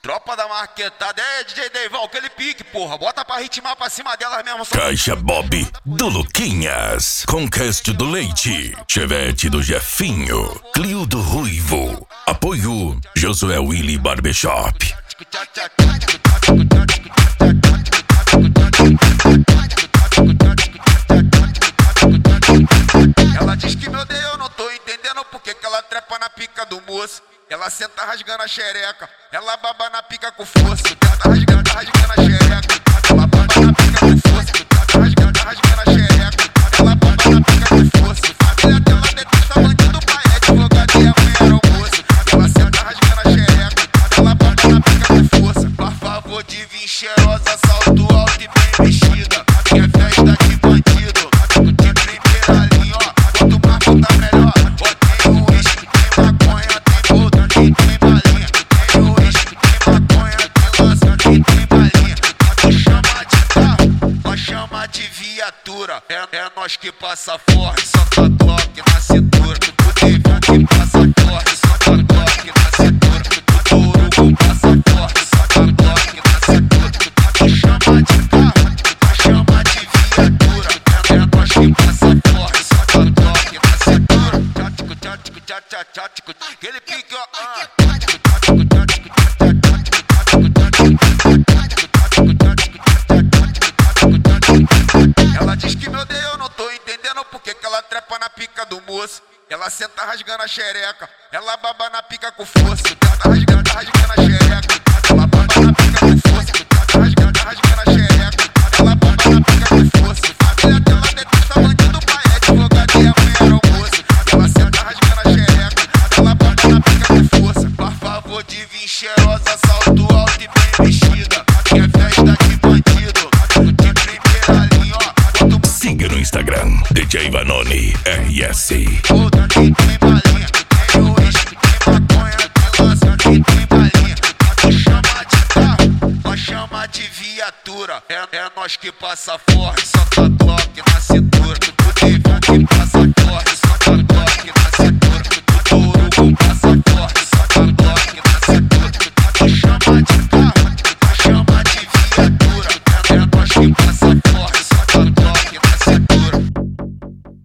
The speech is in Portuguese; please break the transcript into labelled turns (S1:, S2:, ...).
S1: Tropa da marquetada, DJ Deivão, aquele pique, porra. Bota pra ritmar pra cima delas mesmo.
S2: Caixa Bob do Luquinhas, Conquest do Leite, Chevette do Jefinho, Clio do Ruivo. Apoio Josué Willy Barbershop.
S1: Ela diz que me odeia, eu não tô entendendo porque que ela trepa na pica do moço. Ela senta rasgando a xereca, ela baba na pica com força. Tá rasgando a xereca, ela baba na pica com força. Tá rasgando a xereca, ela baba na pica com força. Família dela detesta bandido, pai é advogado e a mãe era o moço. Ela senta rasgando a xereca, ela baba na pica com força. Por favor de vir cheirosa, salto alto e bem vestida, que é festa de bandido. De primeira linha, ó, quanto mais tá melhor. Tem o uísque, tem maconha, tem bolda, tem balinha. Tem o uísque, tem maconha, tem lança, tem balinha. Não chama de carro, nós chama de viatura. É nós que passa forte, só com Glock na cintura. O Deivão que passa forte, só com Glock na cintura. O Urugu passa forte, só com Glock na cintura. Não chama de carro, nós chama de viatura. É nós que passa forte, só com Glock na cintura. Aquele pique, ó. Ela diz que me odeia, eu não tô entendendo porque que ela trepa na pica do moço. Ela senta rasgando a xereca, ela baba na pica com força. Tá rasgando a xereca, ela baba na pica com força. Tá rasgando a xereca, ela baba na pica com força. Família dela detesta bandido, pai é advogado e a mãe era o moço. Ela senta rasgando a xereca, ela baba na pica com força. Por favor de vir cheirosa, salto alto e bem vestida, que é festa de bandido. De primeira linha, ó.
S2: Siga no Instagram, DJ Vanoni RS.
S1: Tem balinha, tem o uísque, tem maconha, tem lança, tem balinha. Não chama de carro, nós chama de viatura. É nós que passa forte, só com a Glock na cintura. O Deivão que passa